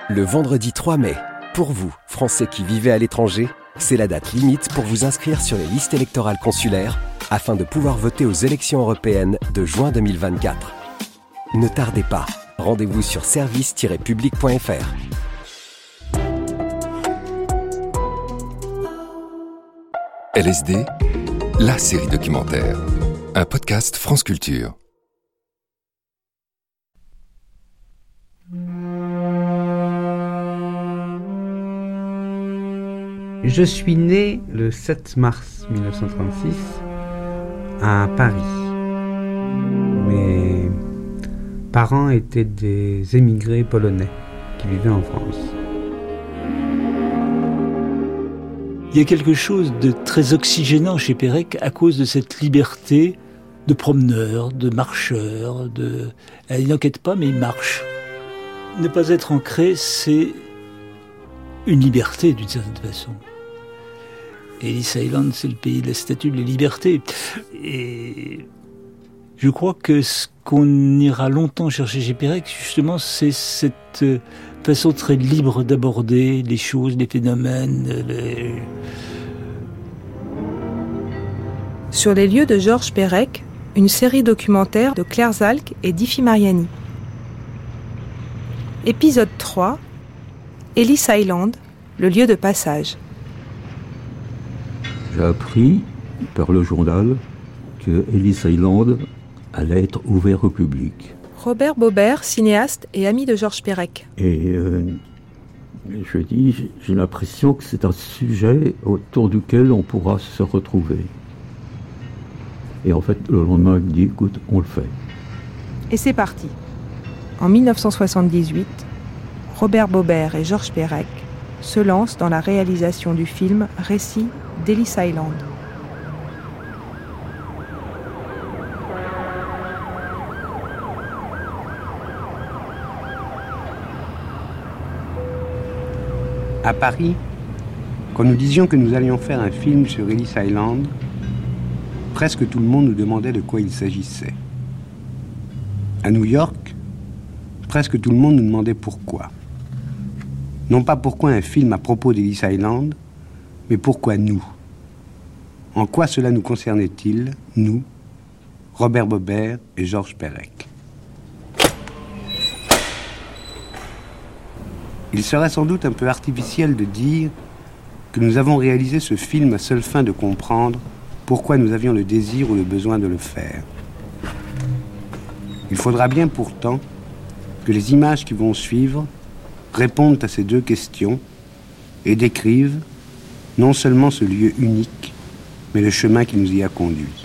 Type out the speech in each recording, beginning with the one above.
Le vendredi 3 mai, pour vous, Français qui vivez à l'étranger, c'est la date limite pour vous inscrire sur les listes électorales consulaires afin de pouvoir voter aux élections européennes de juin 2024. Ne tardez pas, rendez-vous sur service-public.fr. LSD, la série documentaire. Un podcast France Culture. Je suis né le 7 mars 1936 à Paris. Mes parents étaient des émigrés polonais qui vivaient en France. Il y a quelque chose de très oxygénant chez Perec à cause de cette liberté de promeneur, de marcheur, Il n'enquête pas, mais il marche. Ne pas être ancré, c'est une liberté d'une certaine façon. Ellis Island, c'est le pays de la statue de la liberté. Et je crois que ce qu'on ira longtemps chercher chez Perec, justement, c'est cette façon très libre d'aborder les choses, les phénomènes. Sur les lieux de Georges Perec, une série documentaire de Claire Zalk et Diffie Mariani. Épisode 3, Ellis Island, le lieu de passage. J'ai appris par le journal que Ellis Island allait être ouvert au public. Robert Baubert, cinéaste et ami de Georges Perec. Et je dis, j'ai l'impression que c'est un sujet autour duquel on pourra se retrouver. Et en fait, le lendemain, il me dit, écoute, on le fait. Et c'est parti. En 1978, Robert Baubert et Georges Perec se lancent dans la réalisation du film Récit d'Ellis Island. À Paris, quand nous disions que nous allions faire un film sur Ellis Island, presque tout le monde nous demandait de quoi il s'agissait. À New York, presque tout le monde nous demandait pourquoi. Non pas pourquoi un film à propos d'Ellis Island, mais pourquoi nous ? En quoi cela nous concernait-il, nous, Robert Baubert et Georges Perec ? Il serait sans doute un peu artificiel de dire que nous avons réalisé ce film à seule fin de comprendre pourquoi nous avions le désir ou le besoin de le faire. Il faudra bien pourtant que les images qui vont suivre répondent à ces deux questions et décrivent non seulement ce lieu unique, mais le chemin qui nous y a conduits.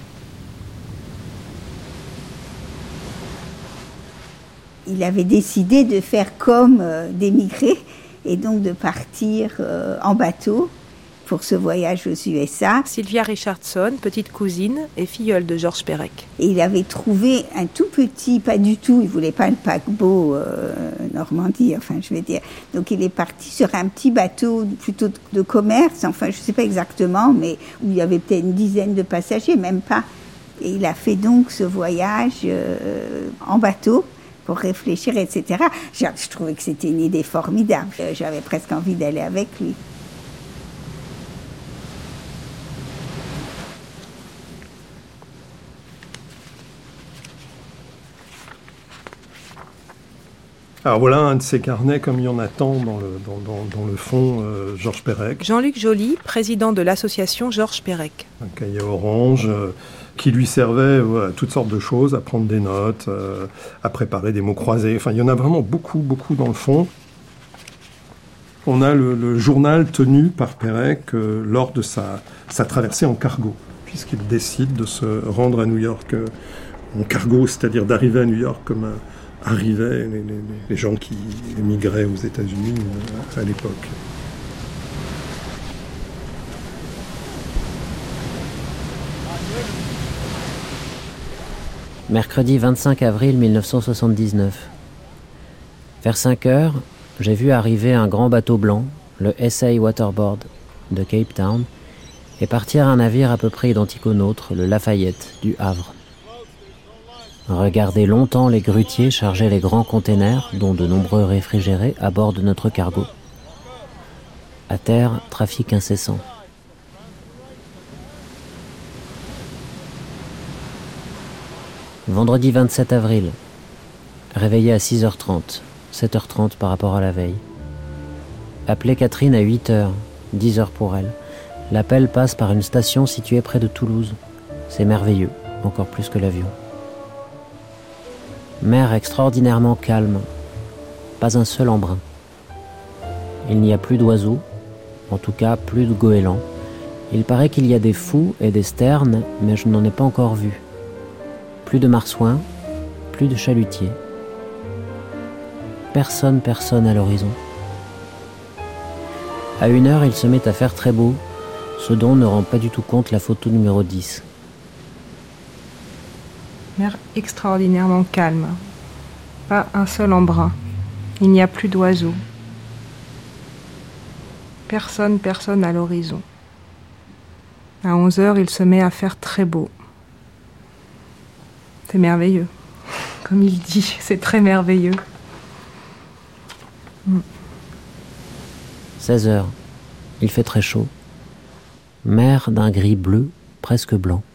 Il avait décidé de faire comme d'émigrer et donc de partir en bateau pour ce voyage aux USA. Sylvia Richardson, petite cousine et filleule de Georges Perec. Et il avait trouvé un tout petit, pas du tout, il voulait pas le paquebot Normandie, enfin je vais dire. Donc il est parti sur un petit bateau plutôt de commerce, enfin je sais pas exactement, mais où il y avait peut-être une dizaine de passagers, même pas. Et il a fait donc ce voyage en bateau pour réfléchir, etc. Je trouvais que c'était une idée formidable. J'avais presque envie d'aller avec lui. Alors voilà un de ces carnets, comme il y en a tant dans le fond, Georges Perec. Jean-Luc Joly, président de l'association Georges Perec. Un cahier orange qui lui servait à toutes sortes de choses, à prendre des notes, à préparer des mots croisés. Enfin, il y en a vraiment beaucoup dans le fond. On a le journal tenu par Perec lors de sa traversée en cargo, puisqu'il décide de se rendre à New York en cargo, c'est-à-dire d'arriver à New York comme arrivaient les gens qui émigraient aux États-Unis à l'époque. Mercredi 25 avril 1979. Vers 5 heures, j'ai vu arriver un grand bateau blanc, le SA Waterboard de Cape Town, et partir un navire à peu près identique au nôtre, le Lafayette, du Havre. Regarder longtemps les grutiers charger les grands containers, dont de nombreux réfrigérés, à bord de notre cargo. À terre, trafic incessant. Vendredi 27 avril. Réveillé à 6h30, 7h30 par rapport à la veille. Appelé Catherine à 8h, 10h pour elle. L'appel passe par une station située près de Toulouse. C'est merveilleux, encore plus que l'avion. Mer extraordinairement calme, pas un seul embrun. Il n'y a plus d'oiseaux, en tout cas plus de goélands. Il paraît qu'il y a des fous et des sternes, mais je n'en ai pas encore vu. Plus de marsouins, plus de chalutiers. Personne à l'horizon. À 1h, il se met à faire très beau, ce dont ne rend pas du tout compte la photo numéro 10. Mer extraordinairement calme. Pas un seul embrun. Il n'y a plus d'oiseaux. Personne à l'horizon. À 11h, il se met à faire très beau. C'est merveilleux. Comme il dit, c'est très merveilleux. 16h. Il fait très chaud. Mer d'un gris bleu, presque blanc.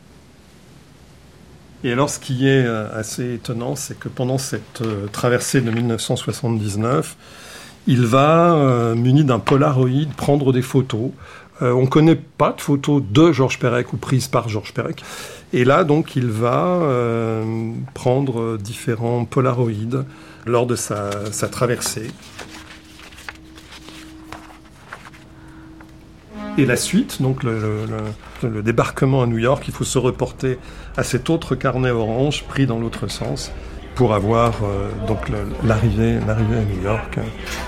Et alors, ce qui est assez étonnant, c'est que pendant cette traversée de 1979, il va, muni d'un Polaroid, prendre des photos. On ne connaît pas de photos de Georges Perec ou prises par Georges Perec. Et là, donc, il va prendre différents Polaroids lors de sa traversée. Et la suite, donc le débarquement à New York, il faut se reporter à cet autre carnet orange pris dans l'autre sens pour avoir donc l'arrivée à New York.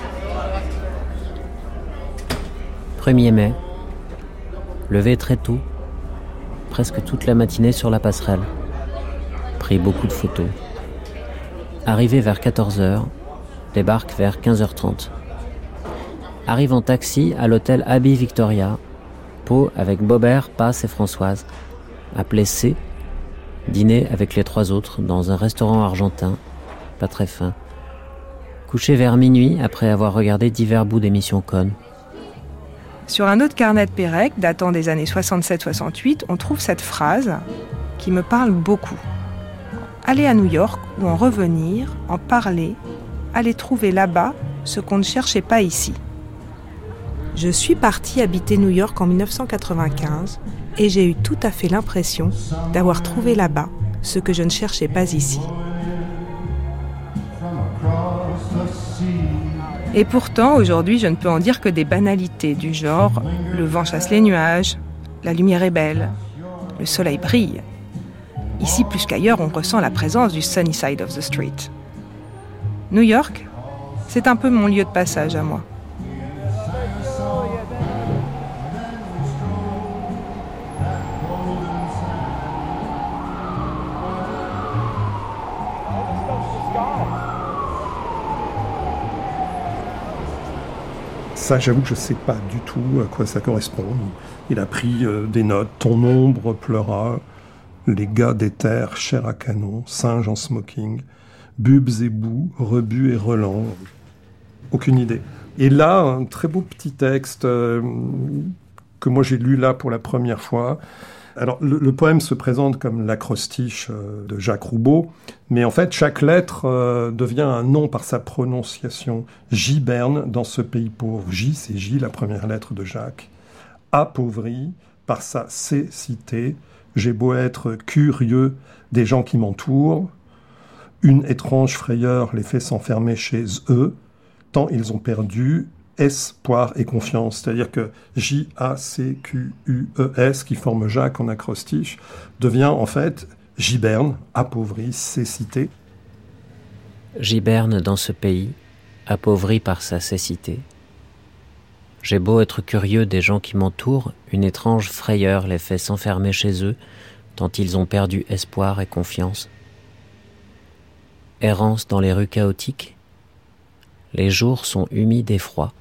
1er mai. Levé très tôt, presque toute la matinée sur la passerelle. Pris beaucoup de photos. Arrivé vers 14h, débarque vers 15h30. Arrive en taxi à l'hôtel Abbey Victoria, Pau avec Bobert, Passe et Françoise. Appelé C, dîner avec les 3 autres dans un restaurant argentin, pas très fin. Couché vers minuit après avoir regardé divers bouts d'émissions connes. Sur un autre carnet de Perec, datant des années 67-68, on trouve cette phrase qui me parle beaucoup. Aller à New York ou en revenir, en parler, aller trouver là-bas ce qu'on ne cherchait pas ici. Je suis partie habiter New York en 1995 et j'ai eu tout à fait l'impression d'avoir trouvé là-bas ce que je ne cherchais pas ici. Et pourtant, aujourd'hui, je ne peux en dire que des banalités du genre « le vent chasse les nuages »,« la lumière est belle »,« le soleil brille ». Ici, plus qu'ailleurs, on ressent la présence du sunny side of the street. New York, c'est un peu mon lieu de passage à moi. Ça, j'avoue que je ne sais pas du tout à quoi ça correspond. Il a pris des notes. Ton ombre pleura, les gars d'éther, chair à canon, singes en smoking, bubs et boue, rebut et relents. Aucune idée. Et là, un très beau petit texte que moi j'ai lu là pour la première fois. Alors, le poème se présente comme l'acrostiche de Jacques Roubaud, mais en fait, chaque lettre devient un nom par sa prononciation. Giberne, dans ce pays pauvre. J, c'est J, la première lettre de Jacques. Appauvri, par sa cécité. J'ai beau être curieux des gens qui m'entourent. Une étrange frayeur les fait s'enfermer chez eux, tant ils ont perdu espoir et confiance, c'est-à-dire que J-A-C-Q-U-E-S, qui forme Jacques en acrostiche, devient en fait giberne, appauvri, cécité. Giberne dans ce pays, appauvri par sa cécité. J'ai beau être curieux des gens qui m'entourent, une étrange frayeur les fait s'enfermer chez eux, tant ils ont perdu espoir et confiance. Errance dans les rues chaotiques, les jours sont humides et froids.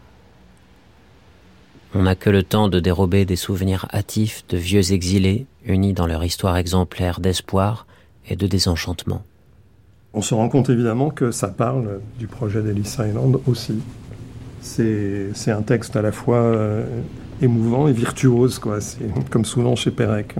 On n'a que le temps de dérober des souvenirs hâtifs de vieux exilés unis dans leur histoire exemplaire d'espoir et de désenchantement. On se rend compte évidemment que ça parle du projet d'Ellis Island aussi. C'est un texte à la fois émouvant et virtuose, quoi. C'est comme souvent chez Perec.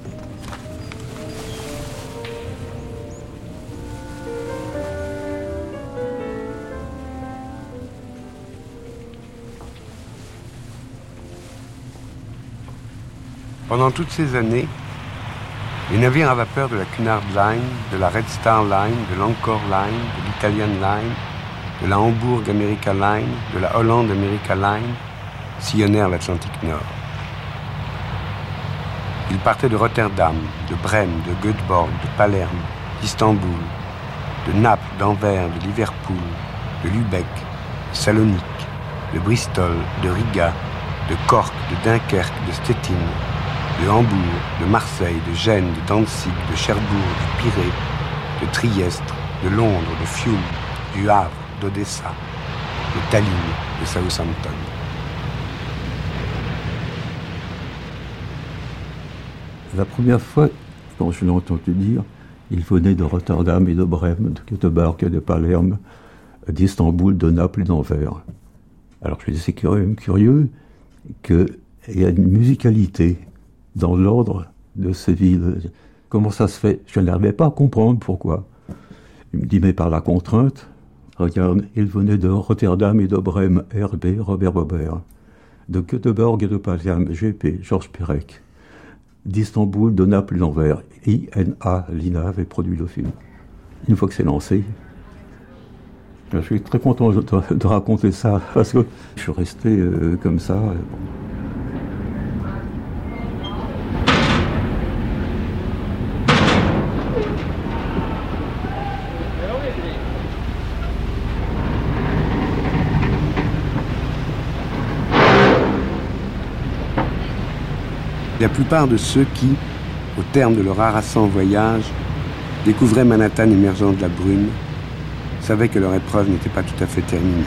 Pendant toutes ces années, les navires à vapeur de la Cunard Line, de la Red Star Line, de l'Anchor Line, de l'Italian Line, de la Hamburg America Line, de la Hollande America Line sillonnèrent l'Atlantique Nord. Ils partaient de Rotterdam, de Brême, de Göteborg, de Palerme, d'Istanbul, de Naples, d'Anvers, de Liverpool, de Lübeck, de Salonique, de Bristol, de Riga, de Cork, de Dunkerque, de Stettin, de Hambourg, de Marseille, de Gênes, de Danzig, de Cherbourg, du Pirée, de Trieste, de Londres, de Fiume, du Havre, d'Odessa, de Tallinn, de Southampton. La première fois, quand je l'ai entendu dire, il venait de Rotterdam et de Brême, de Göteborg et de Palerme, d'Istanbul, de Naples et d'Anvers. Alors je me dis, c'est quand même curieux qu'il y a une musicalité dans l'ordre de ces villes. Comment ça se fait? Je n'arrivais pas à comprendre pourquoi. Il me dit, mais par la contrainte, regarde, il venait de Rotterdam et de Brême, RB, Robert Bobert, de Göteborg et de Palerme, GP, Georges Perec, d'Istanbul, de Naples et d'Anvers, INA, l'INA avait produit le film. Une fois que c'est lancé, je suis très content de raconter ça, parce que je suis resté comme ça. La plupart de ceux qui, au terme de leur harassant voyage, découvraient Manhattan émergeant de la brume, savaient que leur épreuve n'était pas tout à fait terminée.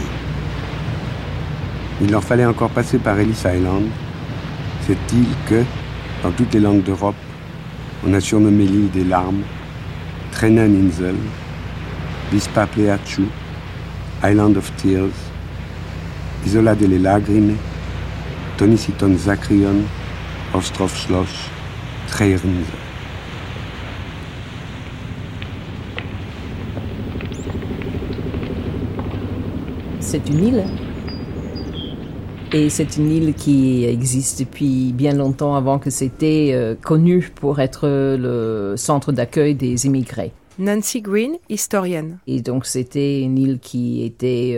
Il leur fallait encore passer par Ellis Island, cette île que, dans toutes les langues d'Europe, on a surnommé l'île des larmes, Träneninsel, Vispa Pleaciu, Island of Tears, Isola delle Lagrime, Toniciton Zakrion, Ostrov Schloss, Trerinsel. C'est une île. Et c'est une île qui existe depuis bien longtemps avant que c'était connu pour être le centre d'accueil des immigrés. Nancy Green, historienne. Et donc c'était une île qui était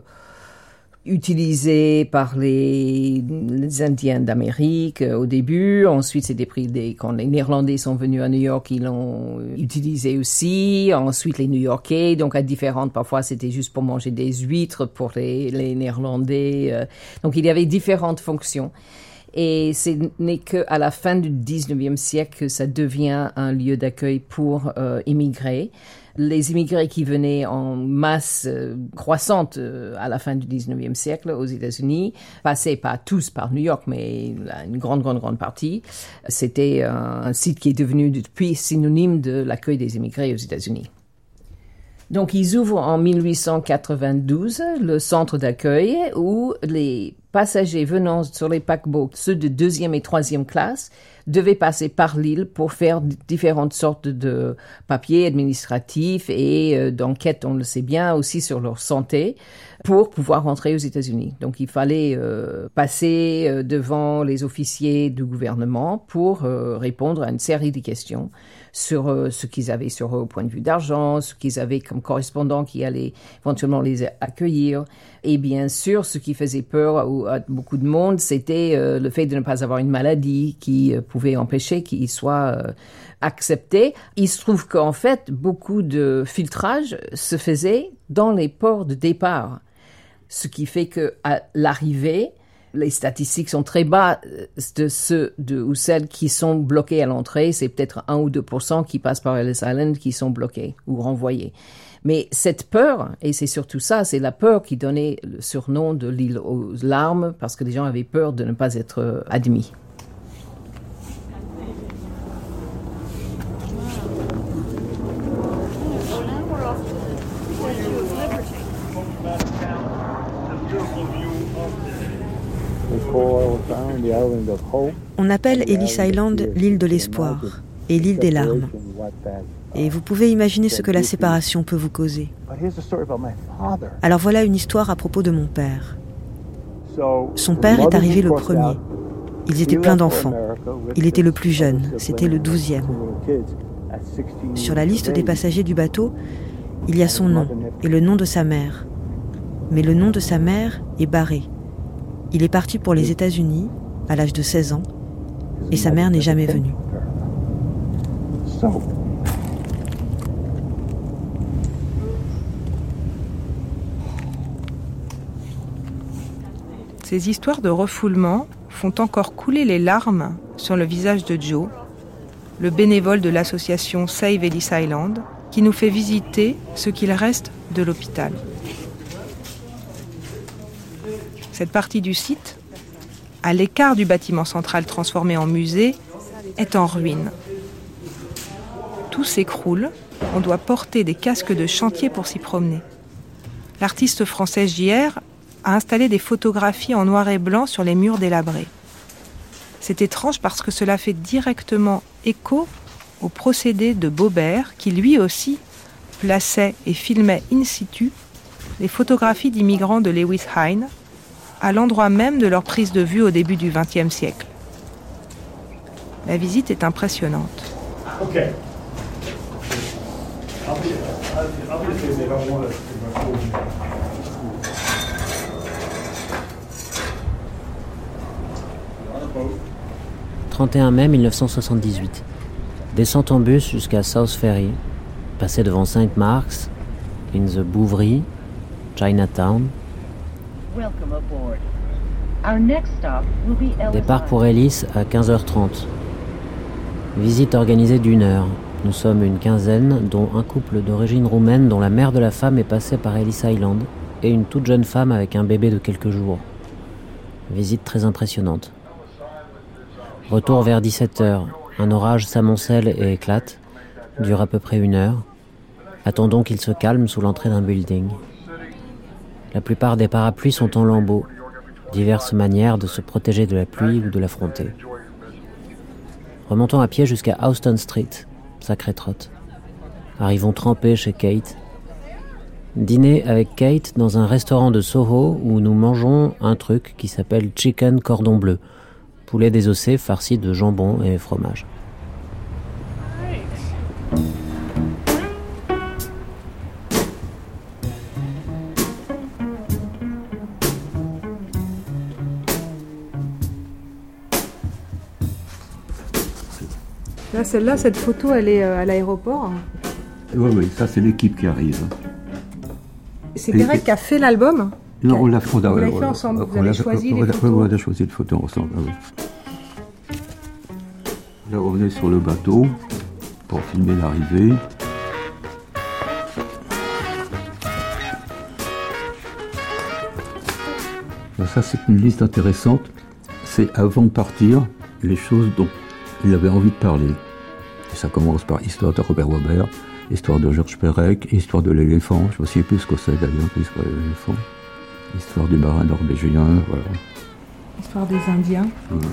utilisée par les Indiens d'Amérique au début. Ensuite, quand les Néerlandais sont venus à New York, ils l'ont utilisée aussi. Ensuite, les New-Yorkais, donc à différentes, parfois c'était juste pour manger des huîtres pour les Néerlandais. Donc il y avait différentes fonctions. Et ce n'est qu'à la fin du 19e siècle que ça devient un lieu d'accueil pour immigrés. Les immigrés qui venaient en masse croissante à la fin du 19e siècle aux États-Unis passaient pas tous par New York, mais une grande partie. C'était un site qui est devenu depuis synonyme de l'accueil des immigrés aux États-Unis. Donc, ils ouvrent en 1892 le centre d'accueil où les passagers venant sur les paquebots, ceux de 2e et 3e classe, devaient passer par l'île pour faire différentes sortes de papiers administratifs et d'enquêtes, on le sait bien, aussi sur leur santé, pour pouvoir rentrer aux États-Unis. Donc, il fallait passer devant les officiers du gouvernement pour répondre à une série de questions sur ce qu'ils avaient sur eux au point de vue d'argent, ce qu'ils avaient comme correspondant qui allait éventuellement les accueillir. Et bien sûr, ce qui faisait peur à beaucoup de monde, c'était le fait de ne pas avoir une maladie qui pouvait empêcher qu'ils soient acceptés. Il se trouve qu'en fait, beaucoup de filtrage se faisait dans les ports de départ. Ce qui fait qu'à l'arrivée, les statistiques sont très bas de ceux ou celles qui sont bloqués à l'entrée. C'est peut-être 1 ou 2% qui passent par Ellis Island qui sont bloqués ou renvoyés. Mais cette peur, et c'est surtout ça, c'est la peur qui donnait le surnom de l'île aux larmes, parce que les gens avaient peur de ne pas être admis. On appelle Ellis Island l'île de l'espoir et l'île des larmes. Et vous pouvez imaginer ce que la séparation peut vous causer. Alors voilà une histoire à propos de mon père. Son père est arrivé le premier. Ils étaient pleins d'enfants. Il était le plus jeune, c'était le 12e. Sur la liste des passagers du bateau, il y a son nom et le nom de sa mère. Mais le nom de sa mère est barré. Il est parti pour les États-Unis à l'âge de 16 ans et sa mère n'est jamais venue. Ces histoires de refoulement font encore couler les larmes sur le visage de Joe, le bénévole de l'association Save Ellis Island, qui nous fait visiter ce qu'il reste de l'hôpital. Cette partie du site, à l'écart du bâtiment central transformé en musée, est en ruine. Tout s'écroule, on doit porter des casques de chantier pour s'y promener. L'artiste français JR a installé des photographies en noir et blanc sur les murs délabrés. C'est étrange parce que cela fait directement écho au procédé de Baubert qui lui aussi plaçait et filmait in situ les photographies d'immigrants de Lewis Hine à l'endroit même de leur prise de vue au début du XXe siècle. La visite est impressionnante. Okay. 31 mai 1978. Descente en bus jusqu'à South Ferry, passé devant St. Mark's, in the Bouvry, Chinatown. Départ pour Ellis à 15h30. Visite organisée d'1 heure. Nous sommes une quinzaine, dont un couple d'origine roumaine dont la mère de la femme est passée par Ellis Island et une toute jeune femme avec un bébé de quelques jours. Visite très impressionnante. Retour vers 17h. Un orage s'amoncelle et éclate. Dure à peu près 1 heure. Attendons qu'il se calme sous l'entrée d'un building. La plupart des parapluies sont en lambeaux. Diverses manières de se protéger de la pluie ou de l'affronter. Remontons à pied jusqu'à Houston Street. Sacrée trotte. Arrivons trempés chez Kate. Dîner avec Kate dans un restaurant de Soho où nous mangeons un truc qui s'appelle chicken cordon bleu. Poulet désossé farci de jambon et fromage. Là, celle-là, cette photo, elle est à l'aéroport. Oui, ça c'est l'équipe qui arrive. C'est Perec qui a fait l'album? Non, on l'a fait ensemble, vous avez choisi les photos? On a choisi les photos ensemble, oui. Là, on est sur le bateau pour filmer l'arrivée. Ça, c'est une liste intéressante. C'est avant de partir, les choses dont il avait envie de parler. Et ça commence par histoire de Robert Webber, histoire de Georges Perec, histoire de l'éléphant. Je ne sais plus ce que c'est d'ailleurs, l'histoire de l'éléphant. Histoire du marin norvégien, voilà. Histoire des Indiens.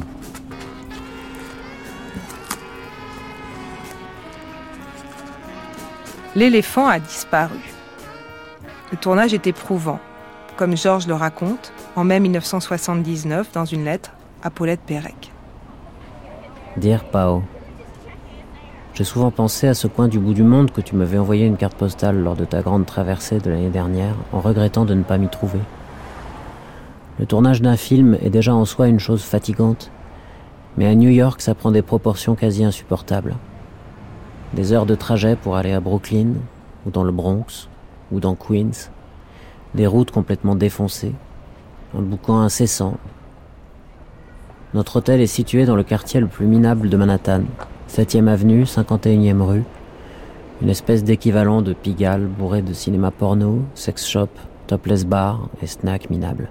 L'éléphant a disparu. Le tournage est éprouvant, comme Georges le raconte en mai 1979 dans une lettre à Paulette Perec. Dear Pao, j'ai souvent pensé à ce coin du bout du monde que tu m'avais envoyé une carte postale lors de ta grande traversée de l'année dernière, en regrettant de ne pas m'y trouver. Le tournage d'un film est déjà en soi une chose fatigante, mais à New York, ça prend des proportions quasi insupportables. Des heures de trajet pour aller à Brooklyn, ou dans le Bronx, ou dans Queens, des routes complètement défoncées, un boucan incessant. Notre hôtel est situé dans le quartier le plus minable de Manhattan, 7e avenue, 51e rue, une espèce d'équivalent de Pigalle bourré de cinéma porno, sex shop, topless bar et snack minables.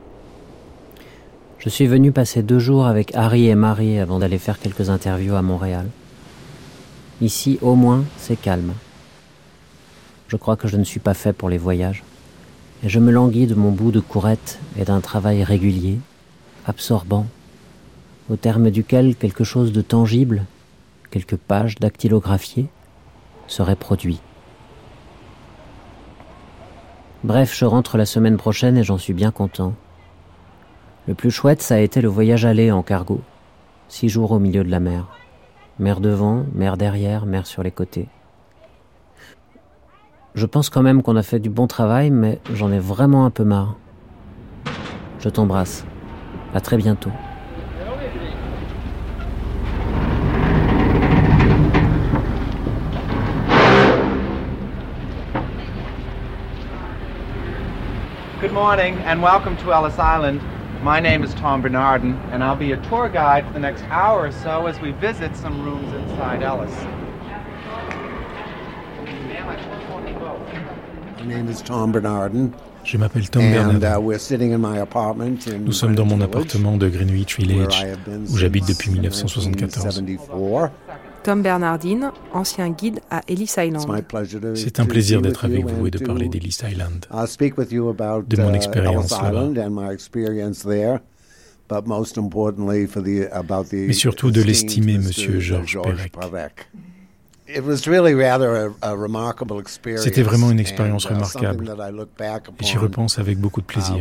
Je suis venu passer 2 jours avec Harry et Marie avant d'aller faire quelques interviews à Montréal. Ici, au moins, c'est calme. Je crois que je ne suis pas fait pour les voyages. et je me languis de mon bout de courette et d'un travail régulier, absorbant, au terme duquel quelque chose de tangible, quelques pages dactylographiées, serait produit. Bref, je rentre la semaine prochaine et j'en suis bien content. Le plus chouette, ça a été le voyage aller en cargo. 6 jours au milieu de la mer. Mer devant, mer derrière, mer sur les côtés. Je pense quand même qu'on a fait du bon travail, mais j'en ai vraiment un peu marre. Je t'embrasse. À très bientôt. Good morning and welcome to Ellis Island. My name is Tom Bernardin and I'll be your tour guide for the next hour or so as we visit some rooms inside Ellis. My name is Tom Bernardin. Je m'appelle Tom Bernardin. Nous sommes dans mon appartement de Greenwich Village, où j'habite depuis 1974. Tom Bernardin, ancien guide à Ellis Island. C'est un plaisir d'être avec vous et de parler d'Ellis Island, de mon expérience là-bas, mais surtout de l'estimer Monsieur Georges Perec. C'était vraiment une expérience remarquable et j'y repense avec beaucoup de plaisir.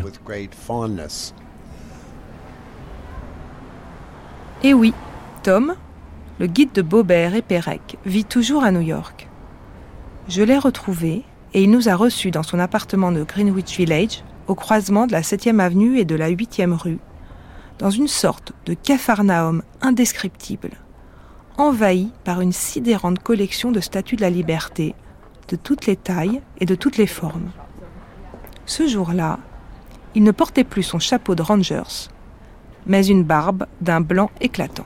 Et oui, Tom, le guide de Baubert et Perec, vit toujours à New York. Je l'ai retrouvé et il nous a reçus dans son appartement de Greenwich Village, au croisement de la 7e avenue et de la 8e rue, dans une sorte de capharnaüm indescriptible, envahi par une sidérante collection de statues de la liberté, de toutes les tailles et de toutes les formes. Ce jour-là, il ne portait plus son chapeau de Rangers, mais une barbe d'un blanc éclatant.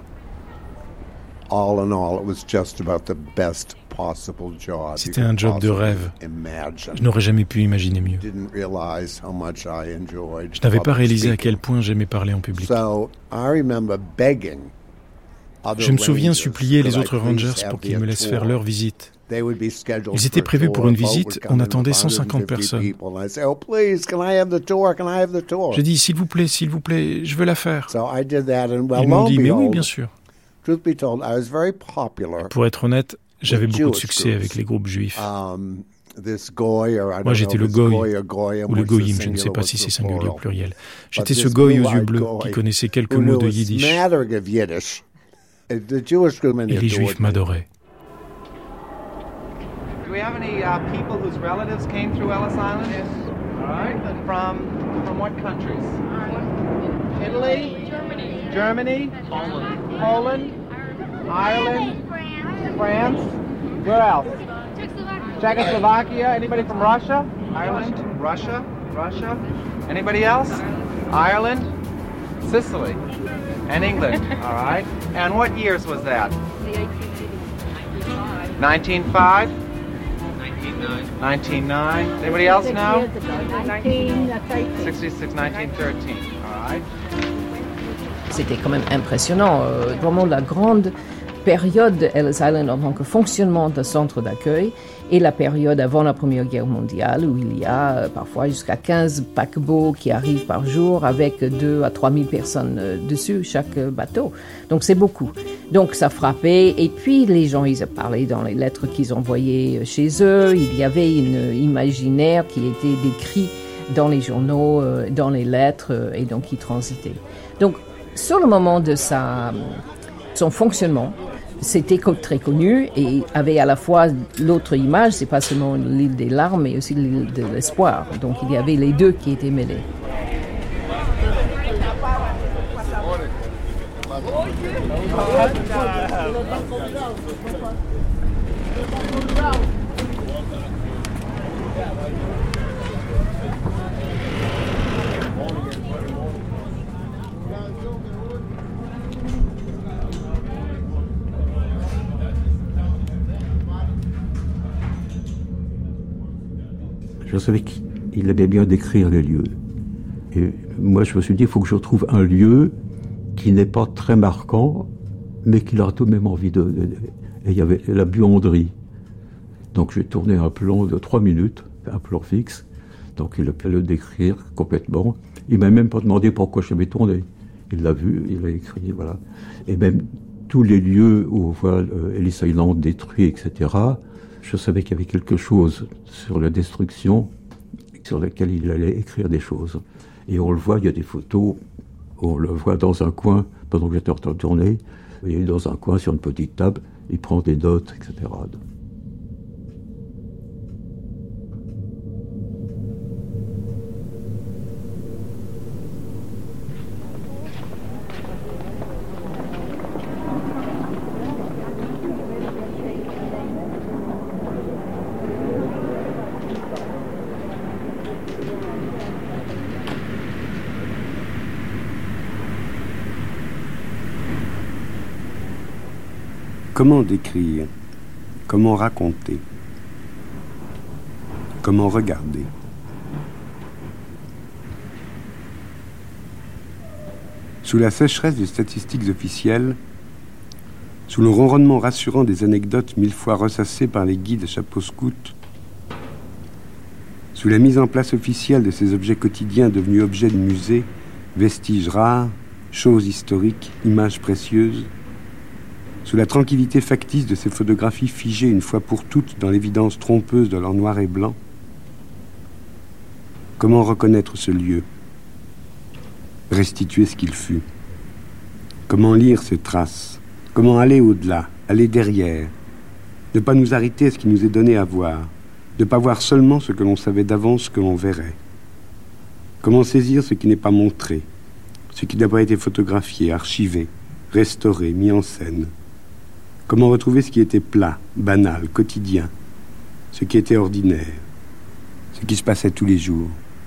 C'était un job de rêve. Je n'aurais jamais pu imaginer mieux. Je n'avais pas réalisé à quel point j'aimais parler en public. Je me souviens supplier les autres Rangers pour qu'ils me laissent faire leur visite. Ils étaient prévus pour une visite, on attendait 150 personnes. J'ai dit, s'il vous plaît, je veux la faire. Ils m'ont dit, mais oui, bien sûr. Pour être honnête, j'avais beaucoup de succès avec les groupes juifs. Moi, j'étais le goy, ou le goyim, je ne sais pas si c'est singulier ou pluriel. J'étais ce goy aux yeux bleus qui connaissait quelques mots de yiddish. Et les juifs m'adoraient. Do we have any people whose relatives came through Ellis Island? Yes. All right. From what countries? Italy? Germany? Poland? Ireland? France? Where else? Czechoslovakia? Anybody from Russia? Ireland? Russia? Anybody else? Ireland? Sicily? And England? All right. And what years was that? 1905? 1909. Anybody else know? 66, 1913. All right. C'était quand même impressionnant. Vraiment la grande période de Ellis Island en tant que fonctionnement de centre d'accueil et la période avant la Première Guerre mondiale où il y a parfois jusqu'à 15 paquebots qui arrivent par jour avec 2 à 3 000 personnes dessus chaque bateau. Donc c'est beaucoup. Donc ça frappait et puis les gens ils parlaient dans les lettres qu'ils envoyaient chez eux. Il y avait une imaginaire qui était décrit dans les journaux, dans les lettres et donc qui transitait. Donc sur le moment de son fonctionnement, c'était très connu et avait à la fois l'autre image, c'est pas seulement l'île des larmes, mais aussi l'île de l'espoir. Donc il y avait les deux qui étaient mêlés. Je savais qu'il aimait bien décrire les lieux. Et moi, je me suis dit, il faut que je retrouve un lieu qui n'est pas très marquant, mais qui a tout de même envie de... Et il y avait la buanderie. Donc j'ai tourné un plan de 3 minutes, un plan fixe, Donc il a pu le décrire complètement. Il m'a même pas demandé pourquoi j'avais tourné. Il l'a vu, il a écrit, voilà. Et même tous les lieux où on voit Ellis Island détruit, etc., je savais qu'il y avait quelque chose sur la destruction sur laquelle il allait écrire des choses. Et on le voit, il y a des photos, on le voit dans un coin, pendant que j'étais en train de tourner, il est dans un coin sur une petite table, il prend des notes, etc. Comment décrire? Comment raconter? Comment regarder? Sous la sécheresse des statistiques officielles, sous le ronronnement rassurant des anecdotes 1000 fois ressassées par les guides à chapeau scout, sous la mise en place officielle de ces objets quotidiens devenus objets de musée, vestiges rares, choses historiques, images précieuses, sous la tranquillité factice de ces photographies figées une fois pour toutes dans l'évidence trompeuse de leur noir et blanc, comment reconnaître ce lieu? Restituer ce qu'il fut? Comment lire ces traces? Comment aller au-delà, aller derrière? Ne pas nous arrêter à ce qui nous est donné à voir, ne pas voir seulement ce que l'on savait d'avance que l'on verrait. Comment saisir ce qui n'est pas montré, ce qui n'a pas été photographié, archivé, restauré, mis en scène? Comment retrouver ce qui était plat, banal, quotidien, ce qui était ordinaire, ce qui se passait tous les jours?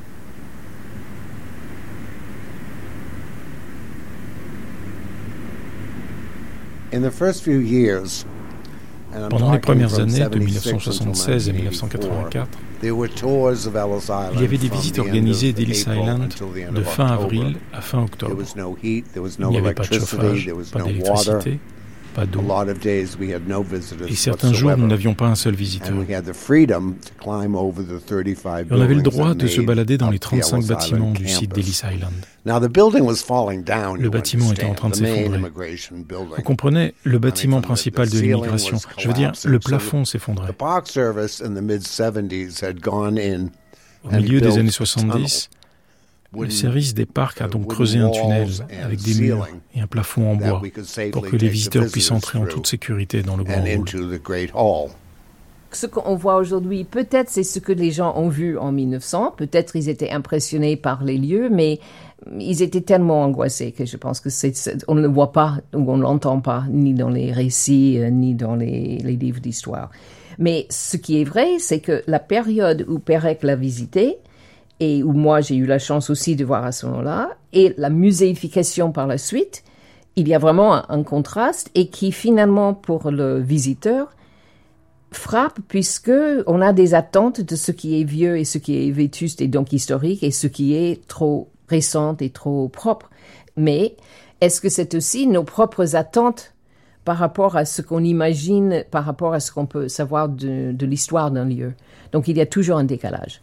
Pendant les premières années de 1976 et 1984, il y avait des visites organisées d'Ellis Island de fin avril à fin octobre. Il n'y avait pas de chauffage, pas d'électricité, pas d'eau. Et certains jours, nous n'avions pas un seul visiteur. Et on avait le droit de se balader dans les 35 bâtiments du site d'Ellis Island. Le bâtiment était en train de s'effondrer. Vous comprenez, le bâtiment principal de l'immigration, je veux dire, le plafond s'effondrait. Au milieu des années 70, le service des parcs a donc creusé un tunnel avec des murs et un plafond en bois pour que les visiteurs puissent entrer en toute sécurité dans le grand hall. Ce qu'on voit aujourd'hui, peut-être c'est ce que les gens ont vu en 1900, peut-être ils étaient impressionnés par les lieux, mais ils étaient tellement angoissés que je pense que on ne le voit pas ou on ne l'entend pas, ni dans les récits, ni dans les livres d'histoire. Mais ce qui est vrai, c'est que la période où Perec l'a visité, et où moi j'ai eu la chance aussi de voir à ce moment-là, et la muséification par la suite, il y a vraiment un contraste et qui finalement pour le visiteur frappe puisque on a des attentes de ce qui est vieux et ce qui est vétuste et donc historique et ce qui est trop récent et trop propre. Mais est-ce que c'est aussi nos propres attentes par rapport à ce qu'on imagine, par rapport à ce qu'on peut savoir de l'histoire d'un lieu? Donc il y a toujours un décalage.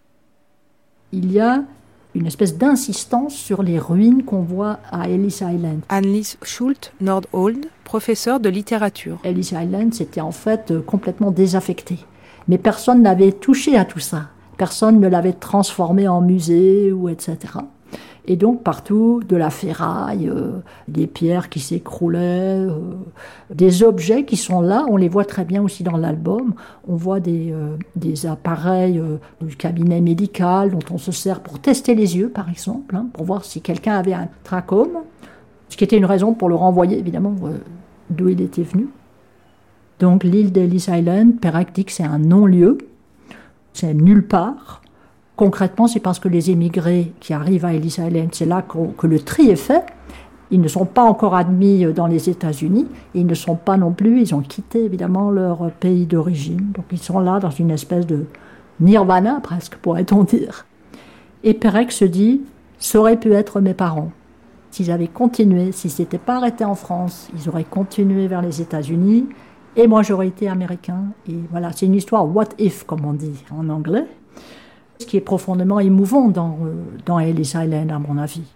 Il y a une espèce d'insistance sur les ruines qu'on voit à Ellis Island. Annelies Schult-Nordhold, professeure de littérature. Ellis Island, c'était en fait complètement désaffecté. Mais personne n'avait touché à tout ça. Personne ne l'avait transformé en musée ou etc. Et donc partout, de la ferraille, des pierres qui s'écroulaient, des objets qui sont là, on les voit très bien aussi dans l'album. On voit des appareils du cabinet médical dont on se sert pour tester les yeux, par exemple, pour voir si quelqu'un avait un trachome, ce qui était une raison pour le renvoyer, évidemment, d'où il était venu. Donc l'île d'Ellis Island, Perec dit que c'est un non-lieu, c'est nulle part. Concrètement, c'est parce que les émigrés qui arrivent à Ellis Island, c'est là que le tri est fait. Ils ne sont pas encore admis dans les États-Unis. Ils ne sont pas non plus, ils ont quitté évidemment leur pays d'origine. Donc ils sont là dans une espèce de nirvana presque, pourrait-on dire. Et Perec se dit, ça aurait pu être mes parents. S'ils avaient continué, s'ils ne s'étaient pas arrêtés en France, ils auraient continué vers les États-Unis. Et moi, j'aurais été américain. Et voilà, c'est une histoire what if, comme on dit en anglais. Ce qui est profondément émouvant dans Ellis Island, à mon avis.